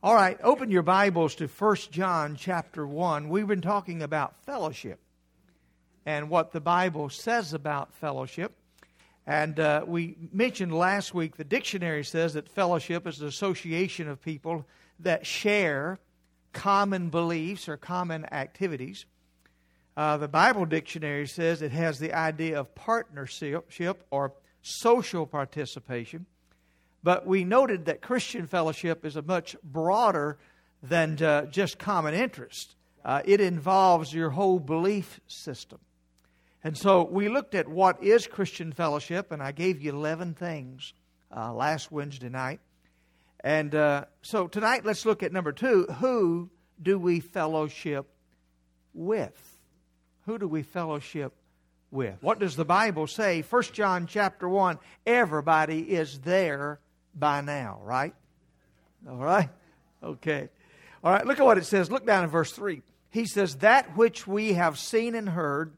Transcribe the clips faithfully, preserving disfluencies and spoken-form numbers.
All right, open your Bibles to First John chapter one. We've been talking about fellowship and what the Bible says about fellowship. And uh, we mentioned last week, the dictionary says that fellowship is an association of people that share common beliefs or common activities. Uh, the Bible dictionary says it has the idea of partnership or social participation. But we noted that Christian fellowship is a much broader than uh, just common interest. Uh, it involves your whole belief system. And so we looked at what is Christian fellowship, and I gave you eleven things uh, last Wednesday night. And uh, so tonight let's look at number two. Who do we fellowship with? Who do we fellowship with? What does the Bible say? First John chapter one, everybody is there by now, right? All right? Okay. All right, look at what it says. Look down in verse three. He says, that which we have seen and heard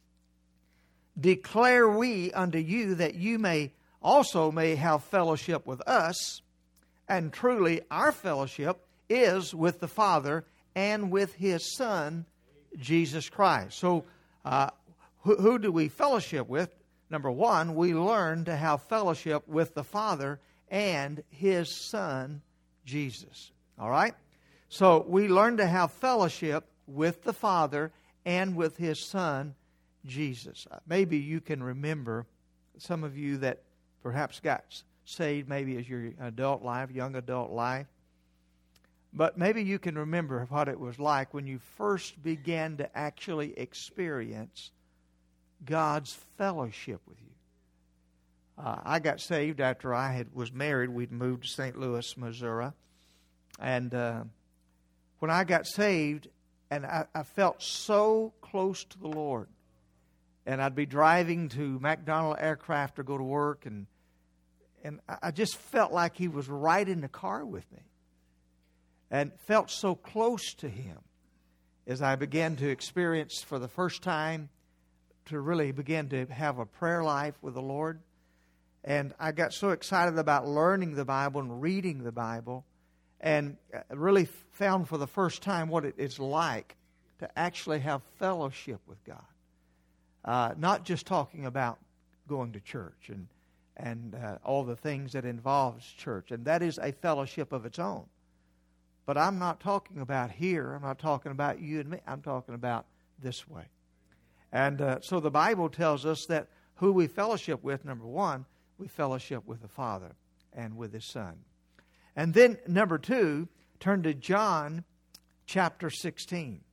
declare we unto you, that you may also may have fellowship with us. And truly our fellowship is with the Father and with His Son, Jesus Christ. So uh, who, who do we fellowship with? Number one, we learn to have fellowship with the Father and His Son, Jesus. All right? So we learn to have fellowship with the Father and with His Son, Jesus. Maybe you can remember, some of you that perhaps got saved maybe as your adult life, young adult life. But maybe you can remember what it was like when you first began to actually experience God's fellowship with you. Uh, I got saved after I had was married. We'd moved to Saint Louis, Missouri. And uh, when I got saved, and I, I felt so close to the Lord. And I'd be driving to McDonnell Aircraft to go to work, and and I just felt like He was right in the car with me. And felt so close to Him as I began to experience for the first time to really begin to have a prayer life with the Lord. And I got so excited about learning the Bible and reading the Bible, and really found for the first time what it is like to actually have fellowship with God. Uh, not just talking about going to church and and uh, all the things that involves church. And that is a fellowship of its own. But I'm not talking about here. I'm not talking about you and me. I'm talking about this way. And uh, so the Bible tells us that who we fellowship with, number one, we fellowship with the Father and with His Son. And then, number two, turn to John chapter sixteen.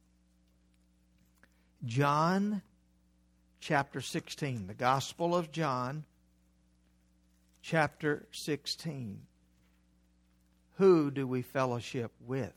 John chapter sixteen. The Gospel of John chapter sixteen. Who do we fellowship with?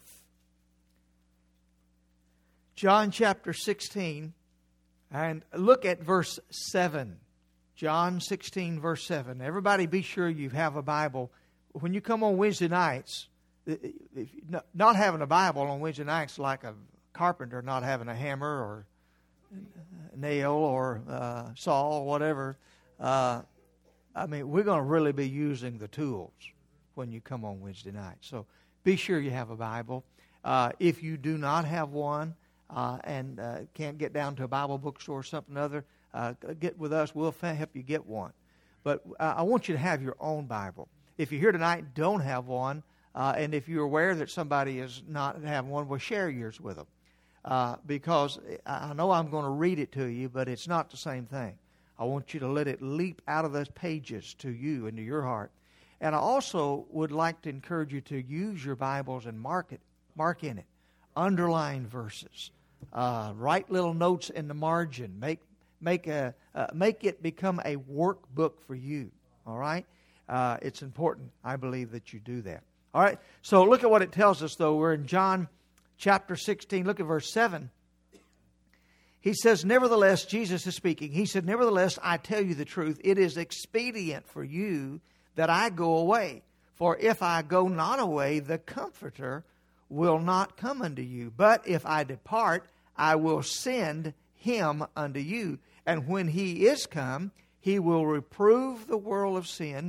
John chapter sixteen, and look at verse seven. John sixteen, verse seven. Everybody be sure you have a Bible. When you come on Wednesday nights, not having a Bible on Wednesday nights like a carpenter not having a hammer or nail or uh, saw or whatever. Uh, I mean, we're going to really be using the tools when you come on Wednesday night. So be sure you have a Bible. Uh, if you do not have one uh, and uh, can't get down to a Bible bookstore or something other, uh, get with us. We'll help you get one. But uh, I want you to have your own Bible. If you're here tonight, don't have one, uh, and if you're aware that somebody is not having one, well, share yours with them. Uh, because I know I'm going to read it to you, but it's not the same thing. I want you to let it leap out of those pages to you and to your heart. And I also would like to encourage you to use your Bibles and mark it, mark in it, underline verses, uh, write little notes in the margin, make make a uh, make it become a workbook for you. All right, uh, it's important, I believe, that you do that. All right. So look at what it tells us, though. We're in John chapter sixteen. Look at verse seven. He says, nevertheless, Jesus is speaking. He said, nevertheless, I tell you the truth. It is expedient for you that I go away. For if I go not away, the Comforter will not come unto you. But if I depart, I will send Him unto you. And when He is come, He will reprove the world of sin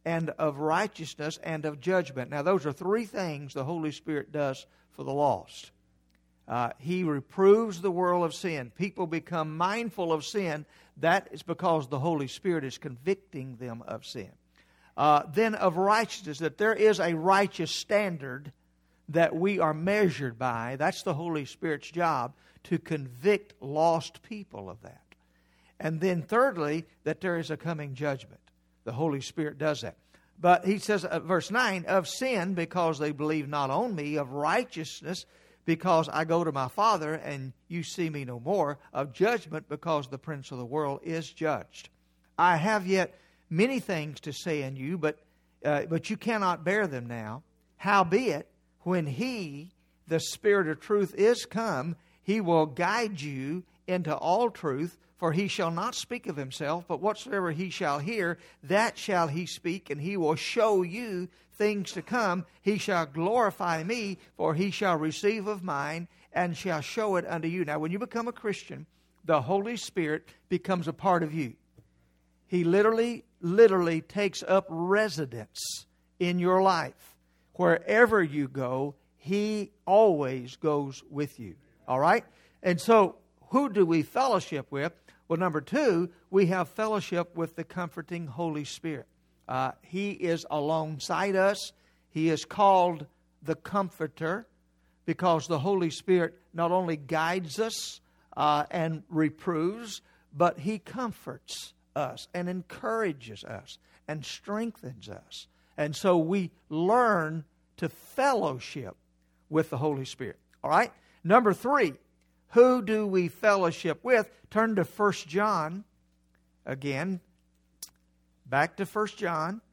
and of righteousness, and of judgment. Now, those are three things the Holy Spirit does for the lost. Uh, he reproves the world of sin. People become mindful of sin. That is because the Holy Spirit is convicting them of sin. Uh, then of righteousness, that there is a righteous standard that we are measured by. That's the Holy Spirit's job, to convict lost people of that. And then thirdly, that there is a coming judgment. The Holy Spirit does that. But he says, uh, verse nine, of sin, because they believe not on me, of righteousness, because I go to my Father and you see me no more, of judgment, because the prince of the world is judged. I have yet many things to say unto you, but uh, but you cannot bear them now. Howbeit, when He, the Spirit of truth, is come, He will guide you into all truth, for He shall not speak of Himself, but whatsoever He shall hear, that shall He speak, and He will show you things to come. He shall glorify me, for He shall receive of mine, and shall show it unto you. Now, when you become a Christian, the Holy Spirit becomes a part of you. He literally, literally takes up residence in your life. Wherever you go, He always goes with you. All right? And so, who do we fellowship with? Well, number two, we have fellowship with the comforting Holy Spirit. Uh, he is alongside us. He is called the Comforter because the Holy Spirit not only guides us uh, and reproves, but He comforts us and encourages us and strengthens us. And so we learn to fellowship with the Holy Spirit. All right? Number three, who do we fellowship with? Turn to First John again. Back to First John.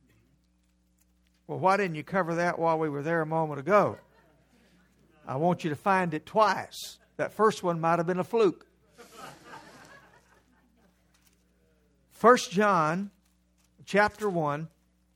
Well, why didn't you cover that while we were there a moment ago? I want you to find it twice. That first one might have been a fluke. First John chapter one.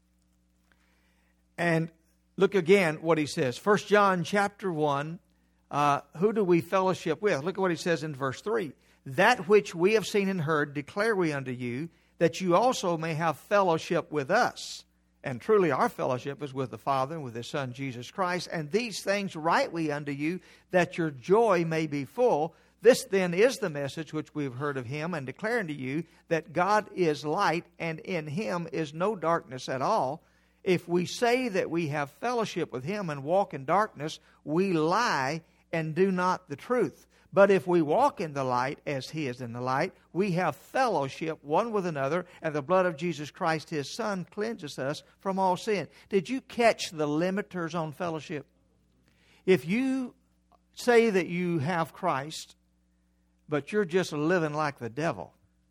And look again what he says. First John chapter one. Uh, who do we fellowship with? Look at what he says in verse three. That which we have seen and heard declare we unto you, that you also may have fellowship with us. And truly our fellowship is with the Father and with His Son Jesus Christ. And these things write we unto you, that your joy may be full. This then is the message which we have heard of Him, and declare unto you, that God is light, and in Him is no darkness at all. If we say that we have fellowship with Him and walk in darkness, we lie and do not the truth. But if we walk in the light as He is in the light, we have fellowship one with another, and the blood of Jesus Christ, His Son, cleanses us from all sin. Did you catch the limiters on fellowship? If you say that you have Christ, but you're just living like the devil,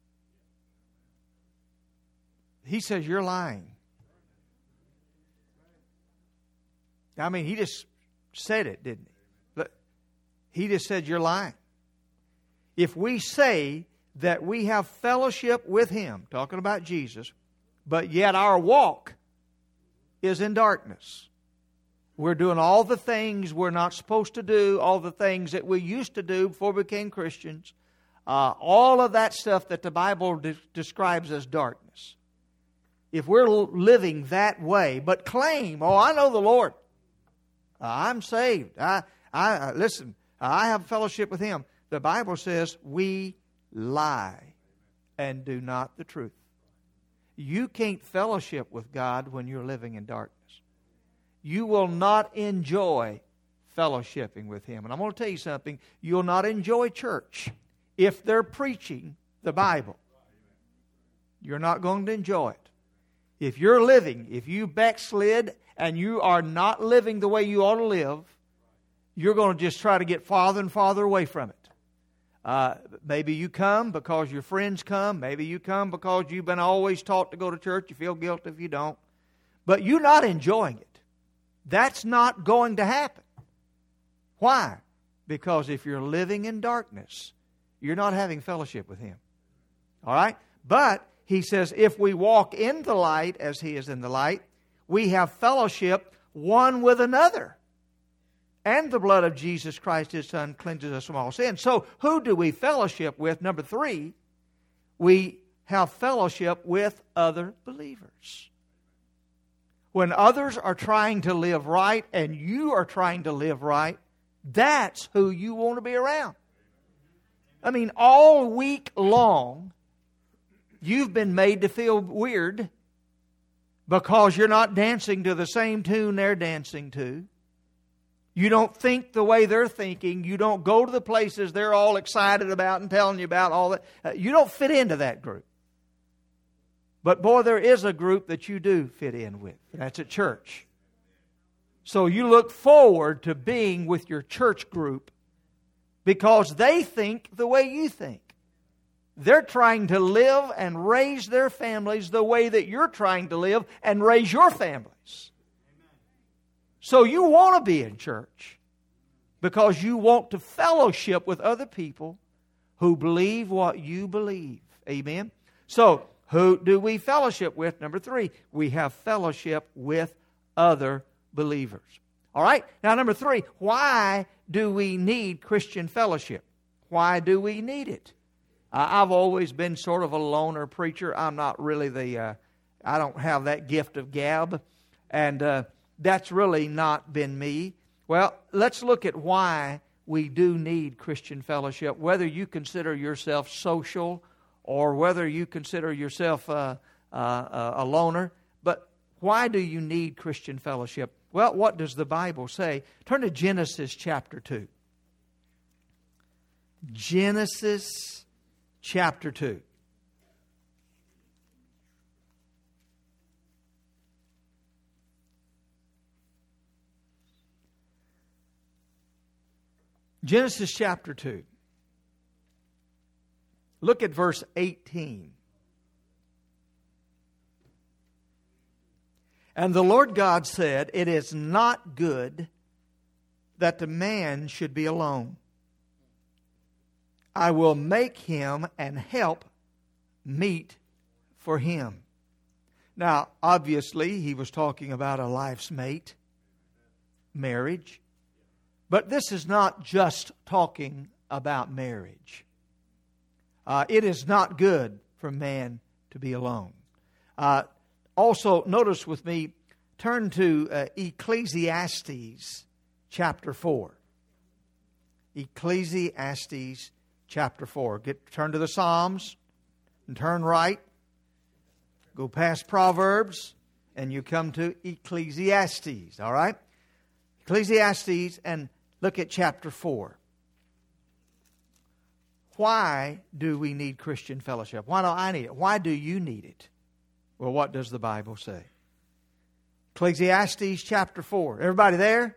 He says you're lying. I mean, He just said it, didn't He? He just said you're lying. If we say that we have fellowship with Him, talking about Jesus, but yet our walk is in darkness. We're doing all the things we're not supposed to do, all the things that we used to do before we became Christians, uh, all of that stuff that the Bible de- describes as darkness. If we're living that way, but claim, oh, I know the Lord. Uh, I'm saved. I, I uh, listen, I have fellowship with Him. The Bible says we lie and do not the truth. You can't fellowship with God when you're living in darkness. You will not enjoy fellowshipping with Him. And I'm going to tell you something. You'll not enjoy church if they're preaching the Bible. You're not going to enjoy it. If you're living, if you backslid and you are not living the way you ought to live, you're going to just try to get farther and farther away from it. Uh, maybe you come because your friends come. Maybe you come because you've been always taught to go to church. You feel guilty if you don't. But you're not enjoying it. That's not going to happen. Why? Because if you're living in darkness, you're not having fellowship with Him. All right? But he says, if we walk in the light as He is in the light, we have fellowship one with another. And the blood of Jesus Christ, His Son, cleanses us from all sin. So, who do we fellowship with? Number three, we have fellowship with other believers. when others are trying to live right and you are trying to live right, that's who you want to be around. I mean, all week long, you've been made to feel weird because you're not dancing to the same tune they're dancing to. You don't think the way they're thinking. You don't go to the places they're all excited about and telling you about all that. Uh, you don't fit into that group. But boy, there is a group that you do fit in with. That's at church. So you look forward to being with your church group because they think the way you think. They're trying to live and raise their families the way that you're trying to live and raise your families. So you want to be in church because you want to fellowship with other people who believe what you believe. Amen? So, who do we fellowship with? Number three, we have fellowship with other believers. All right? Now, number three, why do we need Christian fellowship? Why do we need it? Uh, I've always been sort of a loner preacher. I'm not really the, uh, I don't have that gift of gab. And uh, that's really not been me. Well, let's look at why we do need Christian fellowship, whether you consider yourself social or whether you consider yourself uh, uh, a loner. But why do you need Christian fellowship? Well, what does the Bible say? Turn to Genesis chapter two. Genesis chapter two. Genesis chapter two. Look at verse eighteen. And the Lord God said, "It is not good that the man should be alone. I will make him an help meet for him." Now, obviously, he was talking about a life's mate, marriage. But this is not just talking about marriage. Uh, it is not good for man to be alone. Uh, also, notice with me, turn to uh, Ecclesiastes chapter four. Ecclesiastes chapter four. Get turn to the Psalms and turn right. Go past Proverbs and you come to Ecclesiastes. All right? Ecclesiastes, and look at chapter four. Why do we need Christian fellowship? Why do I need it? Why do you need it? Well, what does the Bible say? Ecclesiastes chapter four. Everybody there?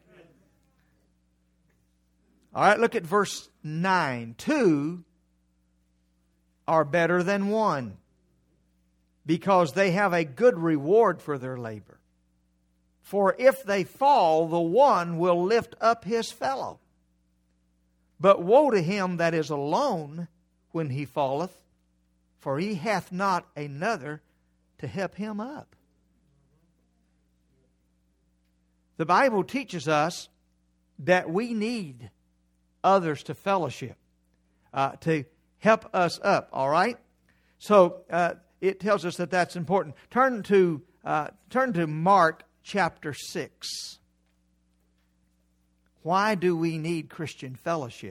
All right, look at verse nine. Two are better than one, because they have a good reward for their labor. For if they fall, the one will lift up his fellow. But woe to him that is alone when he falleth, for he hath not another to help him up. The Bible teaches us that we need others to fellowship, uh, to help us up, all right? So uh, it tells us that that's important. Turn to, uh, turn to Mark chapter six. Why do we need Christian fellowship?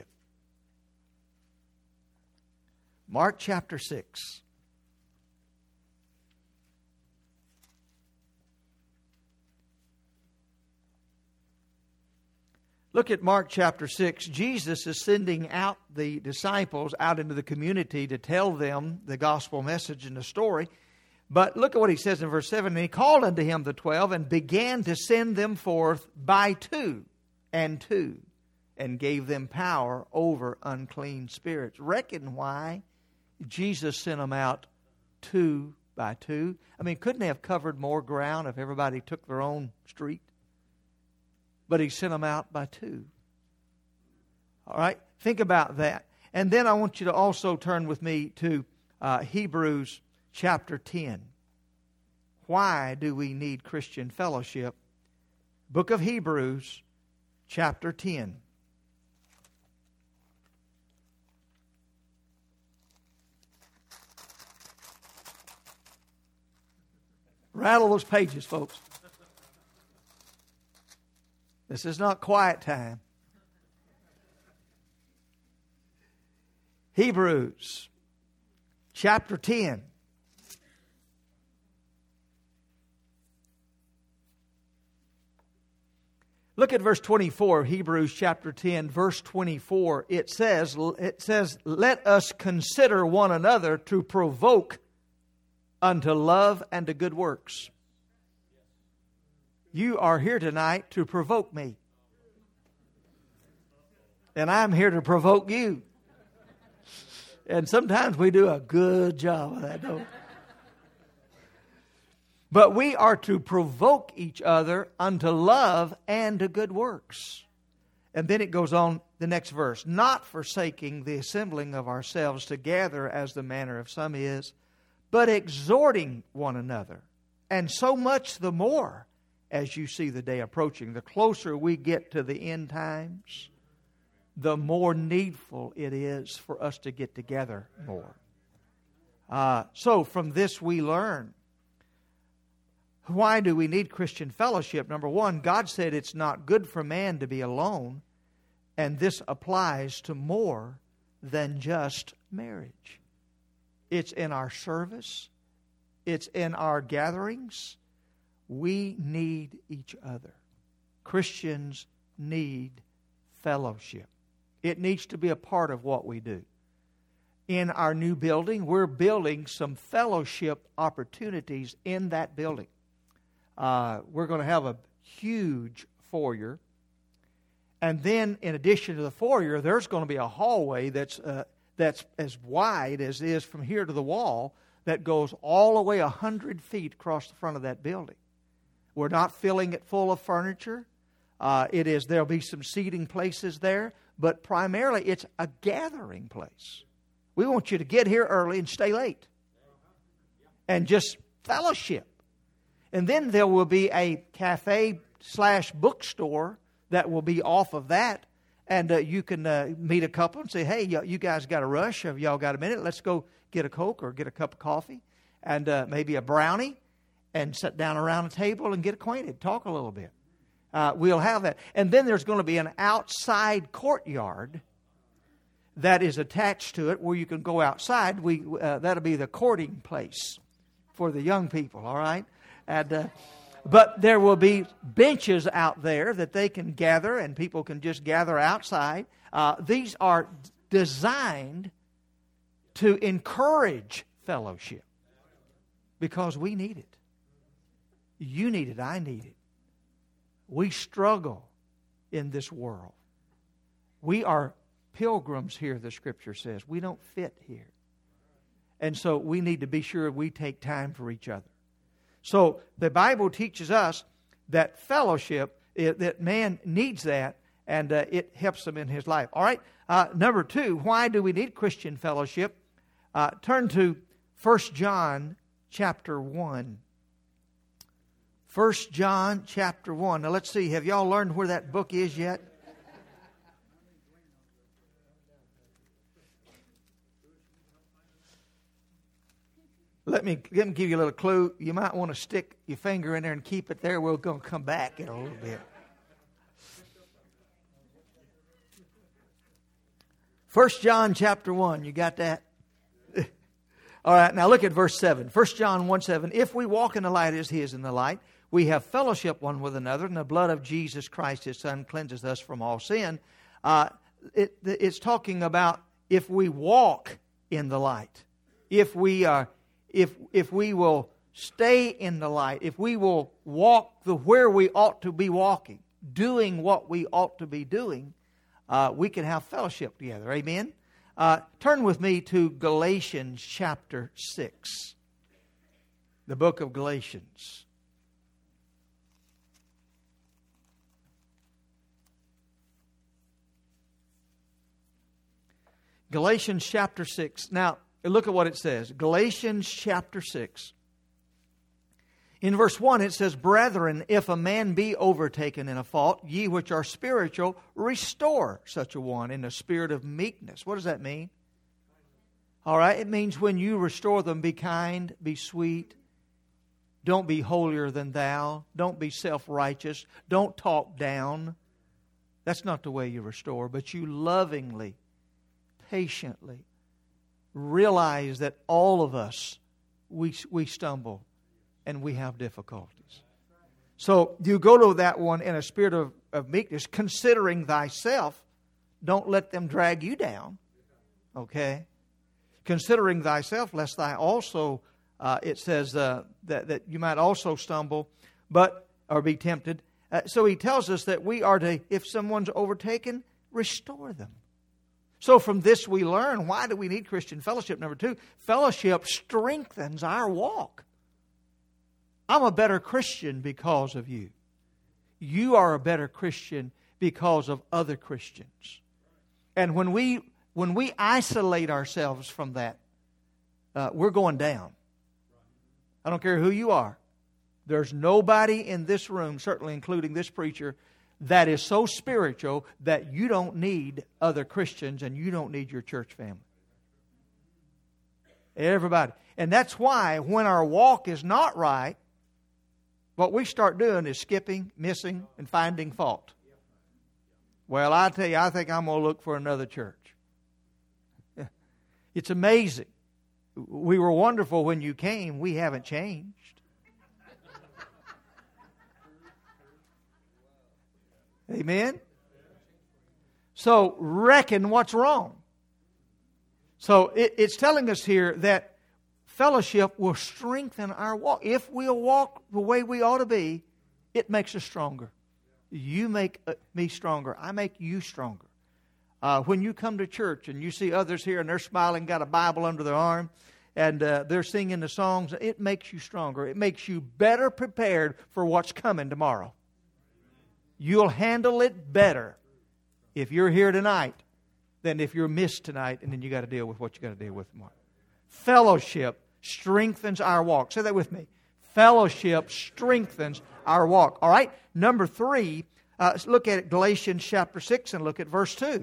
Mark chapter six. Look at Mark chapter six. Jesus is sending out the disciples out into the community to tell them the gospel message and the story. But look at what he says in verse seven. And he called unto him the twelve and began to send them forth by two and two, and gave them power over unclean spirits. Reckon why Jesus sent them out two by two. I mean, couldn't they have covered more ground if everybody took their own street? But he sent them out by two. All right? Think about that. And then I want you to also turn with me to uh, Hebrews chapter ten. Why do we need Christian fellowship? Book of Hebrews chapter ten. Rattle those pages, folks. This is not quiet time. Hebrews chapter ten. Look at verse twenty-four, Hebrews chapter ten, verse twenty-four. It says, it says, let us consider one another to provoke unto love and to good works. You are here tonight to provoke me. And I'm here to provoke you. And sometimes we do a good job of that, don't we? But we are to provoke each other unto love and to good works. And then it goes on the next verse. Not forsaking the assembling of ourselves together as the manner of some is, but exhorting one another. And so much the more as you see the day approaching. The closer we get to the end times, the more needful it is for us to get together more. Uh, so from this we learn. Why do we need Christian fellowship? Number one, God said it's not good for man to be alone. And this applies to more than just marriage. It's in our service. It's in our gatherings. We need each other. Christians need fellowship. It needs to be a part of what we do. In our new building, we're building some fellowship opportunities in that building. Uh, we're going to have a huge foyer. And then, in addition to the foyer, there's going to be a hallway that's uh, that's as wide as is from here to the wall that goes all the way one hundred feet across the front of that building. We're not filling it full of furniture. Uh, it is there'll be some seating places there, but primarily it's a gathering place. We want you to get here early and stay late, and just fellowship. And then there will be a cafe slash bookstore that will be off of that. And uh, you can uh, meet a couple and say, hey, y- you guys got a rush? Have y'all got a minute? Let's go get a Coke or get a cup of coffee and uh, maybe a brownie and sit down around a table and get acquainted, talk a little bit. Uh, we'll have that. And then there's going to be an outside courtyard that is attached to it where you can go outside. We uh, that'll be the courting place for the young people, all right? And, uh, but there will be benches out there that they can gather, and people can just gather outside. Uh, these are designed to encourage fellowship because we need it. You need it. I need it. We struggle in this world. We are pilgrims here, the Scripture says. We don't fit here. And so we need to be sure we take time for each other. So the Bible teaches us that fellowship, it, that man needs that, and uh, it helps him in his life. All right, uh, number two, why do we need Christian fellowship? Uh, turn to First John chapter one. First John chapter one. Now let's see, have y'all learned where that book is yet? Let me, let me give you a little clue. You might want to stick your finger in there and keep it there. We're going to come back in a little bit. First John chapter one. You got that? All right, now look at verse seven. First John one seven. If we walk in the light as He is in the light, we have fellowship one with another, and the blood of Jesus Christ, His Son, cleanses us from all sin. Uh, it, it's talking about if we walk in the light. If we are... If if we will stay in the light, if we will walk the where we ought to be walking, doing what we ought to be doing, uh, we can have fellowship together. Amen? Uh, turn with me to Galatians chapter six. The book of Galatians. Galatians chapter six. Now, look at what it says. Galatians chapter six. In verse one it says, Brethren, if a man be overtaken in a fault, ye which are spiritual, restore such a one in a spirit of meekness. What does that mean? All right, it means when you restore them, be kind, be sweet, Don't be holier than thou. Don't be self-righteous. Don't talk down. That's not the way you restore, but you lovingly, patiently realize that all of us, we, we stumble and we have difficulties. So you go to that one in a spirit of, of meekness, considering thyself. Don't let them drag you down. Okay? Considering thyself, lest thou also, uh, it says uh, that, that you might also stumble, but or be tempted. Uh, so he tells us that we are to, if someone's overtaken, restore them. So from this we learn, why do we need Christian fellowship? Number two, fellowship strengthens our walk. I'm a better Christian because of you. You are a better Christian because of other Christians. And when we when we isolate ourselves from that, uh, we're going down. I don't care who you are. There's nobody in this room, certainly including this preacher, that is so spiritual that you don't need other Christians and you don't need your church family. Everybody. And that's why when our walk is not right, what we start doing is skipping, missing, and finding fault. Well, I tell you, I think I'm going to look for another church. It's amazing. We were wonderful when you came. We haven't changed. Amen? So, reckon what's wrong. So, it, it's telling us here that fellowship will strengthen our walk. If we'll walk the way we ought to be, it makes us stronger. You make me stronger. I make you stronger. Uh, when you come to church and you see others here and they're smiling, got a Bible under their arm, and uh, they're singing the songs, it makes you stronger. It makes you better prepared for what's coming tomorrow. You'll handle it better if you're here tonight than if you're missed tonight and then you got to deal with what you got to deal with tomorrow. Fellowship strengthens our walk. Say that with me. Fellowship strengthens our walk. All right. Number three, uh, let's look at Galatians chapter six and look at verse two.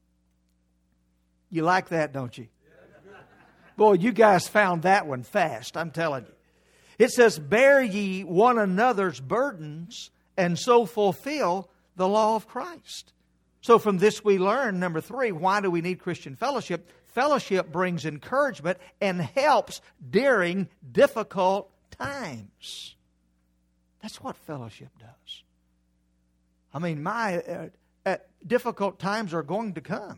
You like that, don't you? Boy, you guys found that one fast, I'm telling you. It says, bear ye one another's burdens and so fulfill the law of Christ. So from this we learn, number three, why do we need Christian fellowship? Fellowship brings encouragement and helps during difficult times. That's what fellowship does. I mean, my uh, uh, difficult times are going to come.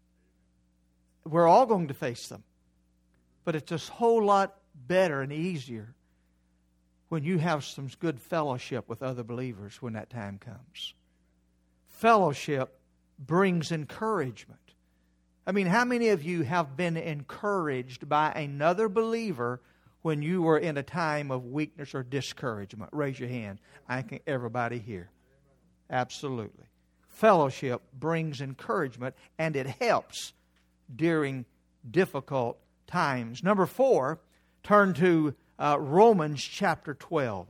We're all going to face them. But it's a whole lot better and easier when you have some good fellowship with other believers when that time comes. Fellowship brings encouragement. I mean, how many of you have been encouraged by another believer when you were in a time of weakness or discouragement? Raise your hand. I think everybody here. Absolutely. Fellowship brings encouragement and it helps during difficult times. Number four, turn to uh, Romans chapter twelve.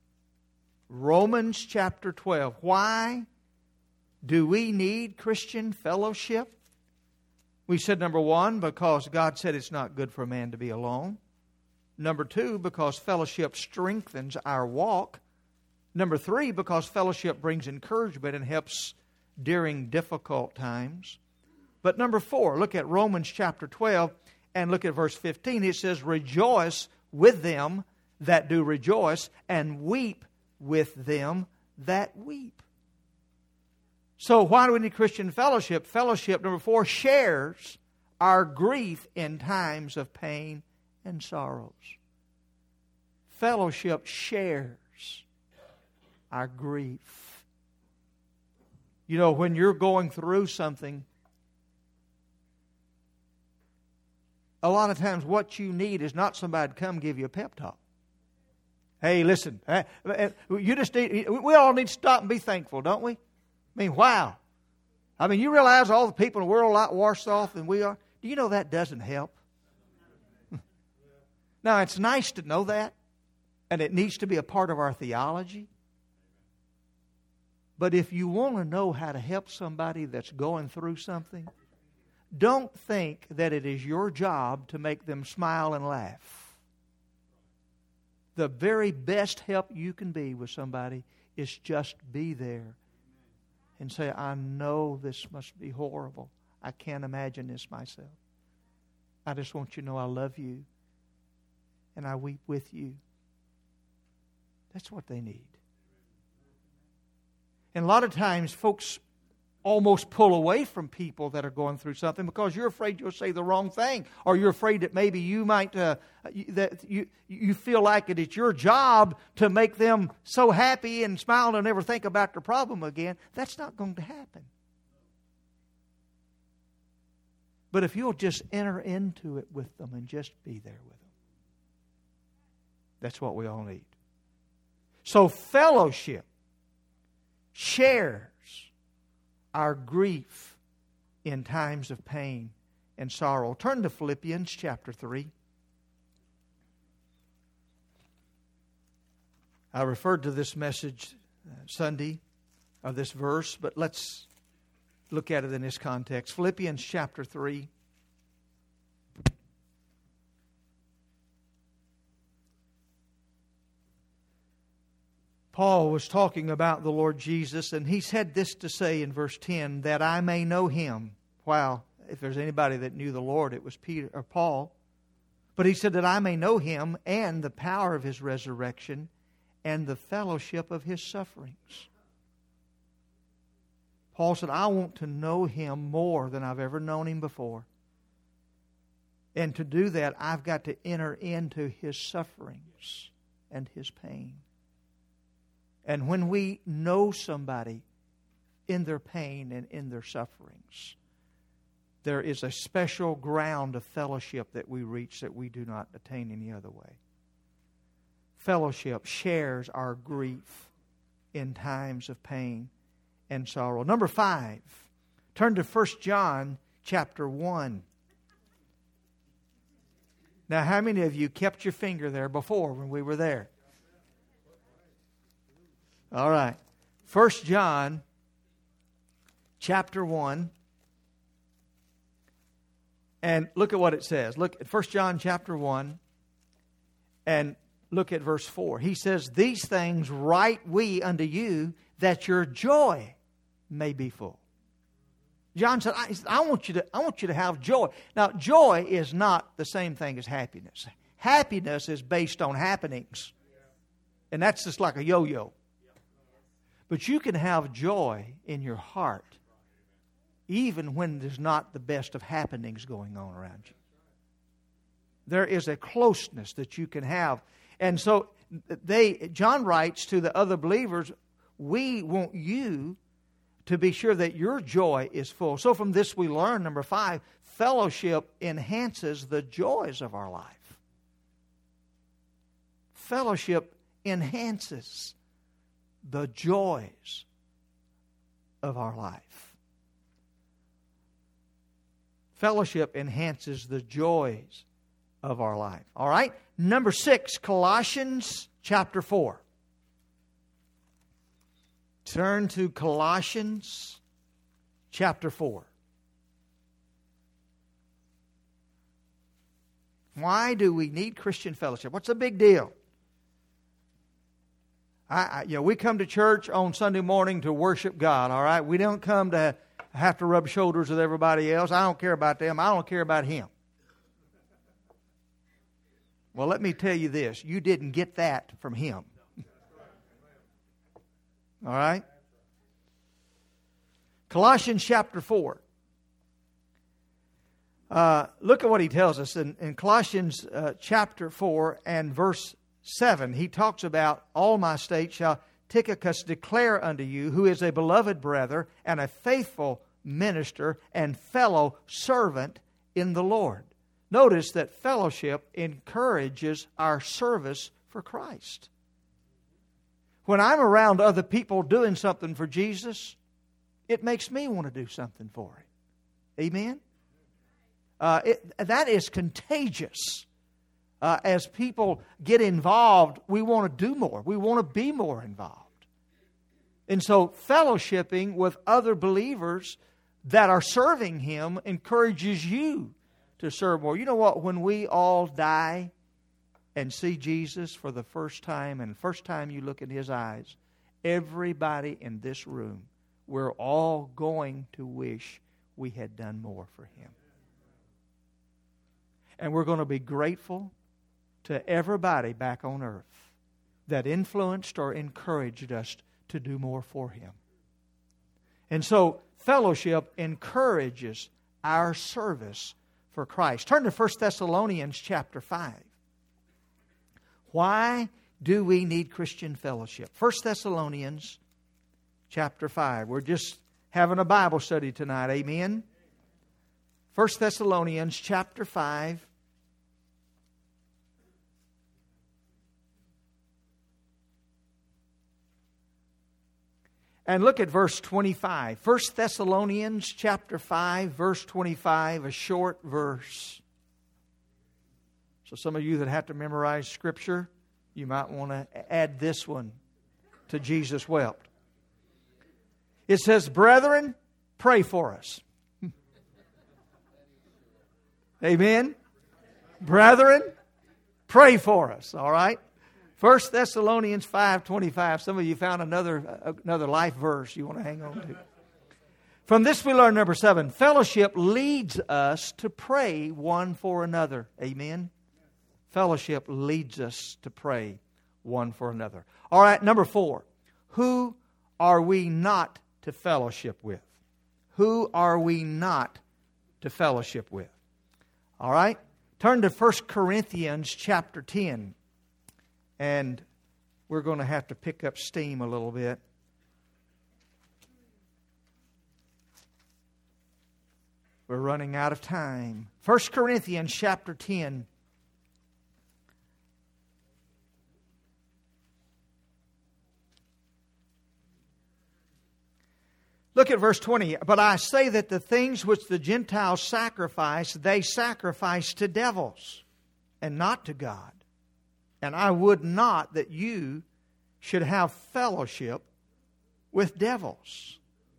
Romans chapter twelve. Why do we need Christian fellowship? We said number one, because God said it's not good for a man to be alone. Number two, because fellowship strengthens our walk. Number three, because fellowship brings encouragement and helps during difficult times. But number four, look at Romans chapter twelve and look at verse fifteen. It says, rejoice with them that do rejoice and weep with them that weep. So why do we need Christian fellowship? Fellowship, number four, shares our grief in times of pain and sorrows. Fellowship shares our grief. You know, when you're going through something, a lot of times what you need is not somebody to come give you a pep talk. Hey, listen, you just need, we all need to stop and be thankful, don't we? I mean, wow. I mean, you realize all the people in the world are a lot worse off than we are? Do you know that doesn't help? Now, it's nice to know that, and it needs to be a part of our theology. But if you want to know how to help somebody that's going through something, don't think that it is your job to make them smile and laugh. The very best help you can be with somebody is just be there and say, I know this must be horrible. I can't imagine this myself. I just want you to know I love you and I weep with you. That's what they need. And a lot of times folks almost pull away from people that are going through something because you're afraid you'll say the wrong thing, or you're afraid that maybe you might uh, that you you feel like it, it's your job to make them so happy and smile and never think about their problem again. That's not going to happen. But if you'll just enter into it with them and just be there with them, that's what we all need. So fellowship shares our grief in times of pain and sorrow. Turn to Philippians chapter three. I referred to this message uh, Sunday, of this verse, but let's look at it in this context. Philippians chapter three. Paul was talking about the Lord Jesus, and he said this to say in verse ten, that I may know Him. Wow, if there's anybody that knew the Lord, it was Peter or Paul. But he said that I may know Him and the power of His resurrection and the fellowship of His sufferings. Paul said, I want to know Him more than I've ever known Him before. And to do that, I've got to enter into His sufferings and His pain. And when we know somebody in their pain and in their sufferings, there is a special ground of fellowship that we reach that we do not attain any other way. Fellowship shares our grief in times of pain and sorrow. Number five, turn to First John chapter one. Now, how many of you kept your finger there before when we were there? All right. First John chapter one. And look at what it says. Look at First John chapter one and look at verse four. He says, these things write we unto you that your joy may be full. John said, I, I want you to I want you to have joy. Now, joy is not the same thing as happiness. Happiness is based on happenings. And that's just like a yo-yo. But you can have joy in your heart even when there's not the best of happenings going on around you. There is a closeness that you can have. And so they, John writes to the other believers, we want you to be sure that your joy is full. So from this we learn, number five, fellowship enhances the joys of our life. Fellowship enhances the joys of our life. Fellowship enhances the joys of our life. All right? Number six, Colossians chapter four. Turn to Colossians chapter four. Why do we need Christian fellowship? What's the big deal? I, I, you know, we come to church on Sunday morning to worship God, all right? We don't come to have to rub shoulders with everybody else. I don't care about them. I don't care about Him. Well, let me tell you this. You didn't get that from Him. All right? Colossians chapter four. Uh, look at what he tells us in, in Colossians uh, chapter four and verse seven. He talks about, all my state shall Tychicus declare unto you, who is a beloved brother and a faithful minister and fellow servant in the Lord. Notice that fellowship encourages our service for Christ. When I'm around other people doing something for Jesus, it makes me want to do something for Him. Amen? Uh, it, that is contagious. Uh, as people get involved, we want to do more. We want to be more involved. And so fellowshipping with other believers that are serving Him encourages you to serve more. You know what? When we all die and see Jesus for the first time, and the first time you look in His eyes, everybody in this room, we're all going to wish we had done more for Him. And we're going to be grateful to everybody back on earth that influenced or encouraged us to do more for Him. And so, fellowship encourages our service for Christ. Turn to First Thessalonians chapter five. Why do we need Christian fellowship? First Thessalonians chapter five. We're just having a Bible study tonight. Amen? First Thessalonians chapter five. And look at verse twenty-five. First Thessalonians chapter five, verse twenty-five, a short verse. So some of you that have to memorize Scripture, you might want to add this one to Jesus wept. It says, "Brethren, pray for us." Amen? Brethren, pray for us. All right? First Thessalonians five twenty-five. Some of you found another another life verse you want to hang on to. From this we learn, number seven, fellowship leads us to pray one for another. Amen? Fellowship leads us to pray one for another. All right, number four. Who are we not to fellowship with? Who are we not to fellowship with? All right? Turn to First Corinthians chapter ten. And we're going to have to pick up steam a little bit. We're running out of time. First Corinthians chapter ten. Look at verse twenty. "But I say that the things which the Gentiles sacrifice, they sacrifice to devils, and not to God. And I would not that you should have fellowship with devils."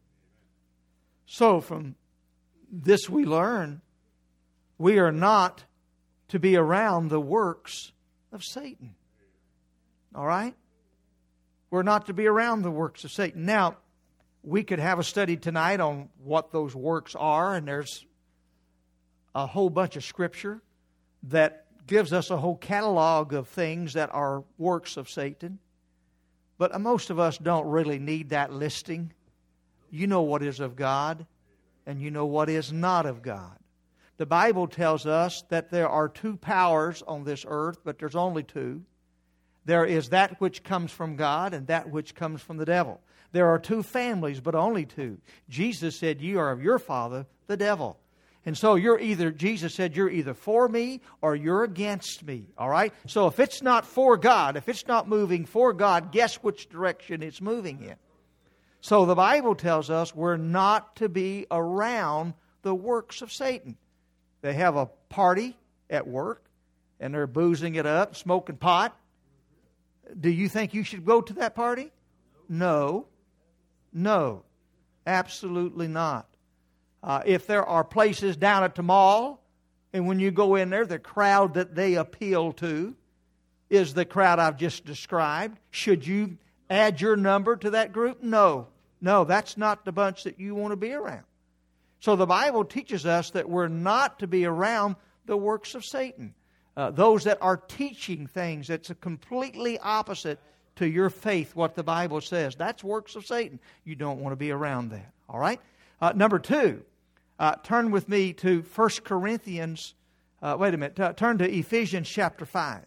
So from this we learn we are not to be around the works of Satan. All right? We're not to be around the works of Satan. Now, we could have a study tonight on what those works are, and there's a whole bunch of Scripture that gives us a whole catalog of things that are works of Satan. But most of us don't really need that listing. You know what is of God, and you know what is not of God. The Bible tells us that there are two powers on this earth, but there's only two. There is that which comes from God and that which comes from the devil. There are two families, but only two. Jesus said, "You are of your father, the devil." And so you're either, Jesus said, you're either for me or you're against me. All right? So if it's not for God, if it's not moving for God, guess which direction it's moving in. So the Bible tells us we're not to be around the works of Satan. They have a party at work and they're boozing it up, smoking pot. Do you think you should go to that party? No. No. Absolutely not. Uh, if there are places down at the mall, and when you go in there, the crowd that they appeal to is the crowd I've just described, should you add your number to that group? No. No, that's not the bunch that you want to be around. So the Bible teaches us that we're not to be around the works of Satan. Uh, those that are teaching things that's completely opposite to your faith, what the Bible says. That's works of Satan. You don't want to be around that. All right? Uh, number two, uh, turn with me to First Corinthians. Uh, wait a minute. T- turn to Ephesians chapter five.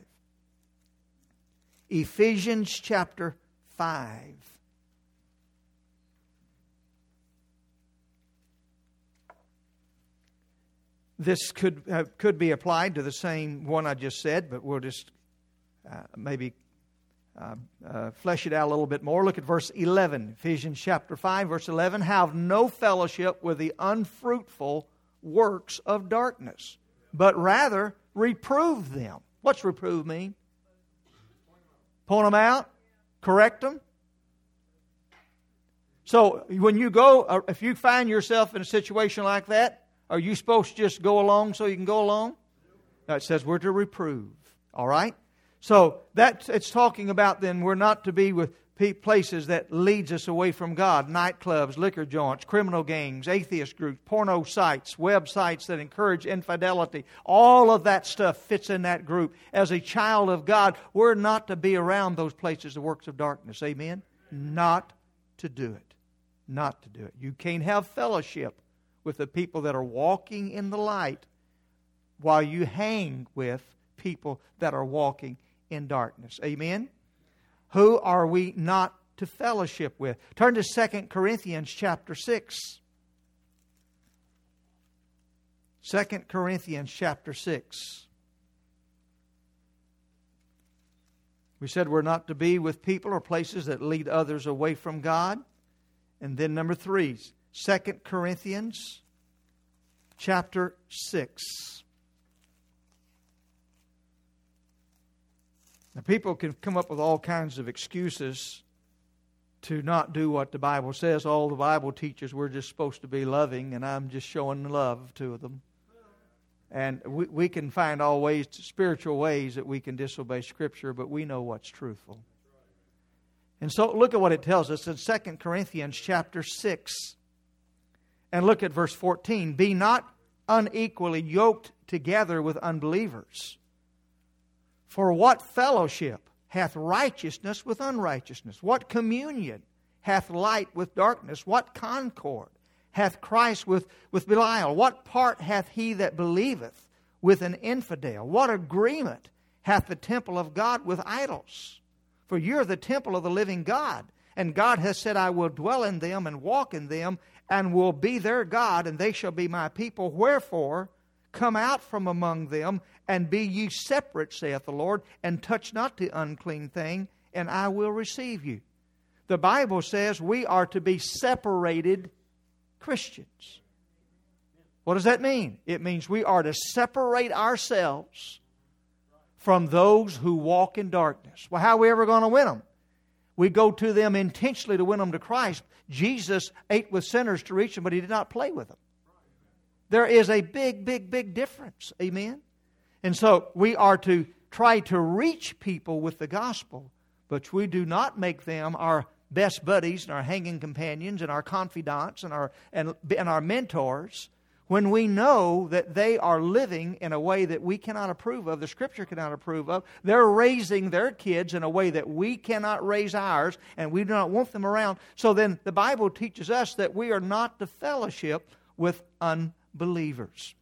Ephesians chapter five. This could uh, could be applied to the same one I just said, but we'll just uh, maybe uh, uh, flesh it out a little bit more. Look at verse eleven. Ephesians chapter five, verse eleven. "Have no fellowship with the unfruitful works of darkness, but rather reprove them." What's reprove mean? Point them out? Correct them? So when you go, if you find yourself in a situation like that, are you supposed to just go along so you can go along? No, it says we're to reprove. All right? So that it's talking about then we're not to be with places that leads us away from God. Nightclubs, liquor joints, criminal gangs, atheist groups, porno sites, websites that encourage infidelity. All of that stuff fits in that group. As a child of God, we're not to be around those places, the works of darkness. Amen? Not to do it. Not to do it. You can't have fellowship with the people that are walking in the light while you hang with people that are walking in darkness. Amen? Who are we not to fellowship with? Turn to Second Corinthians chapter six. Second Corinthians chapter six. We said we're not to be with people or places that lead others away from God. And then number three, Second Corinthians chapter six. Now, people can come up with all kinds of excuses to not do what the Bible says. All the Bible teaches we're just supposed to be loving, and I'm just showing love to them. And we, we can find all ways, spiritual ways that we can disobey Scripture, but we know what's truthful. And so look at what it tells us in Second Corinthians chapter six. And look at verse fourteen. Be not unequally yoked together with unbelievers. For what fellowship hath righteousness with unrighteousness? What communion hath light with darkness? What concord hath Christ with, with Belial? What part hath he that believeth with an infidel? What agreement hath the temple of God with idols? For you're the temple of the living God. And God has said, I will dwell in them and walk in them, and will be their God, and they shall be my people. Wherefore, come out from among them, and be ye separate, saith the Lord, and touch not the unclean thing, and I will receive you. The Bible says we are to be separated Christians. What does that mean? It means we are to separate ourselves from those who walk in darkness. Well, how are we ever going to win them? We go to them intentionally to win them to Christ. Jesus ate with sinners to reach them, but He did not play with them. There is a big, big, big difference. Amen? And so we are to try to reach people with the gospel, but we do not make them our best buddies and our hanging companions and our confidants and our, and, and our mentors when we know that they are living in a way that we cannot approve of, the Scripture cannot approve of. They're raising their kids in a way that we cannot raise ours, and we do not want them around. So then the Bible teaches us that we are not to fellowship with unbelievers.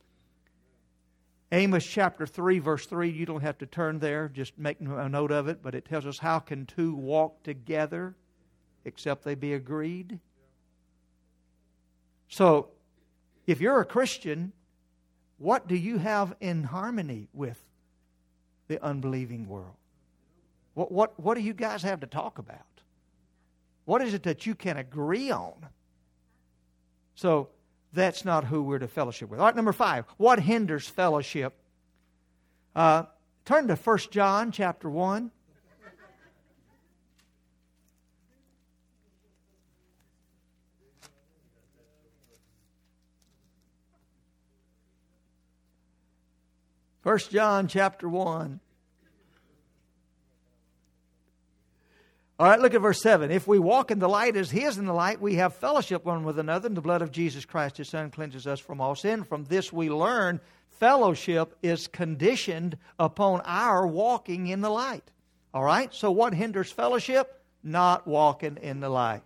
Amos chapter three, verse three, you don't have to turn there, just make a note of it, but it tells us, how can two walk together except they be agreed? So, if you're a Christian, what do you have in harmony with the unbelieving world? What, what, what do you guys have to talk about? What is it that you can agree on? So, that's not who we're to fellowship with. All right, number five. What hinders fellowship? Uh, turn to First John chapter one. First John chapter one. All right, look at verse seven. If we walk in the light as He is in the light, we have fellowship one with another, and the blood of Jesus Christ, His Son, cleanses us from all sin. From this we learn fellowship is conditioned upon our walking in the light. All right, so what hinders fellowship? Not walking in the light.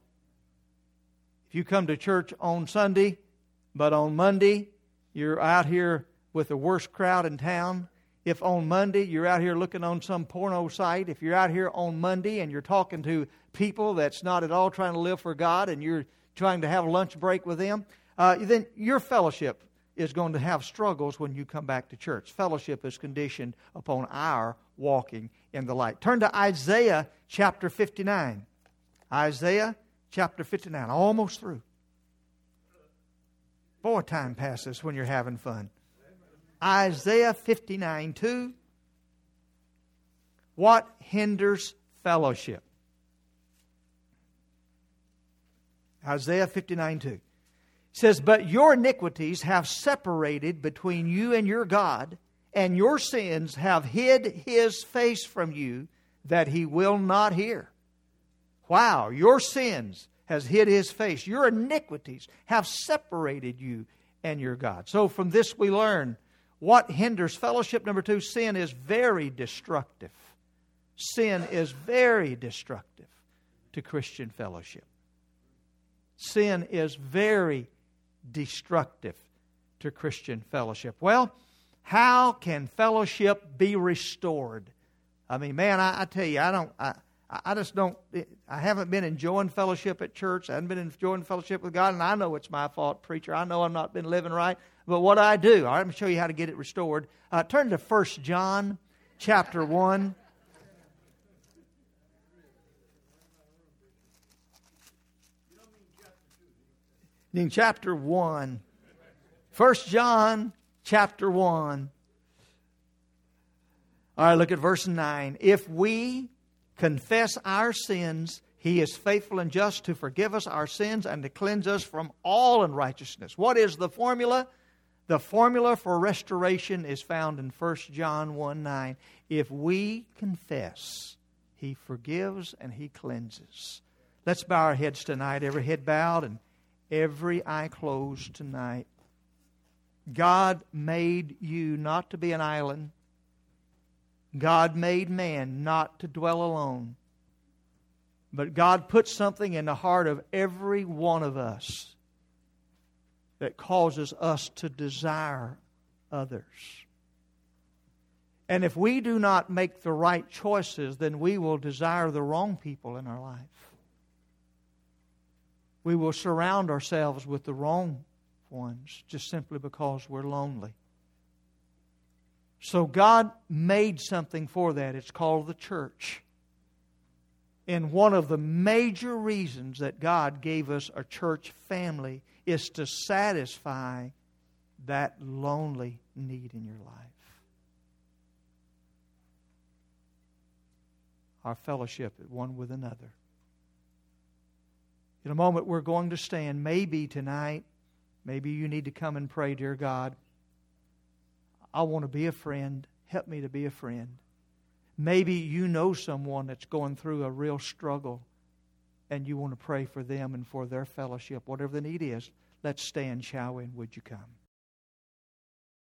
If you come to church on Sunday, but on Monday you're out here with the worst crowd in town, if on Monday you're out here looking on some porno site, if you're out here on Monday and you're talking to people that's not at all trying to live for God and you're trying to have a lunch break with them, uh, then your fellowship is going to have struggles when you come back to church. Fellowship is conditioned upon our walking in the light. Turn to Isaiah chapter fifty-nine. Isaiah chapter fifty-nine. Almost through. Boy, time passes when you're having fun. Isaiah fifty-nine two. What hinders fellowship? Isaiah fifty-nine two. It says, but your iniquities have separated between you and your God, and your sins have hid His face from you, that He will not hear. Wow, your sins has hid His face. Your iniquities have separated you and your God. So from this we learn what hinders fellowship. Number two, sin is very destructive. Sin is very destructive to Christian fellowship. Sin is very destructive to Christian fellowship. Well, how can fellowship be restored? I mean, man, I, I tell you, I don't, I, I just don't, I haven't been enjoying fellowship at church. I haven't been enjoying fellowship with God, and I know it's my fault, preacher. I know I've not been living right. But what I do, all right, let me show you how to get it restored. Uh, turn to First John chapter one. In chapter one. First John chapter one. All right, look at verse nine. If we confess our sins, He is faithful and just to forgive us our sins and to cleanse us from all unrighteousness. What is the formula? The formula for restoration is found in First John one nine. If we confess, He forgives and He cleanses. Let's bow our heads tonight, every head bowed and every eye closed tonight. God made you not to be an island. God made man not to dwell alone. But God put something in the heart of every one of us that causes us to desire others. And if we do not make the right choices, then we will desire the wrong people in our life. We will surround ourselves with the wrong ones just simply because we're lonely. So God made something for that. It's called the church. And one of the major reasons that God gave us a church family is to satisfy that lonely need in your life. Our fellowship one with another. In a moment we're going to stand. Maybe tonight, maybe you need to come and pray, dear God, I want to be a friend. Help me to be a friend. Maybe you know someone that's going through a real struggle and you want to pray for them and for their fellowship. Whatever the need is, let's stand, shall we, and would you come?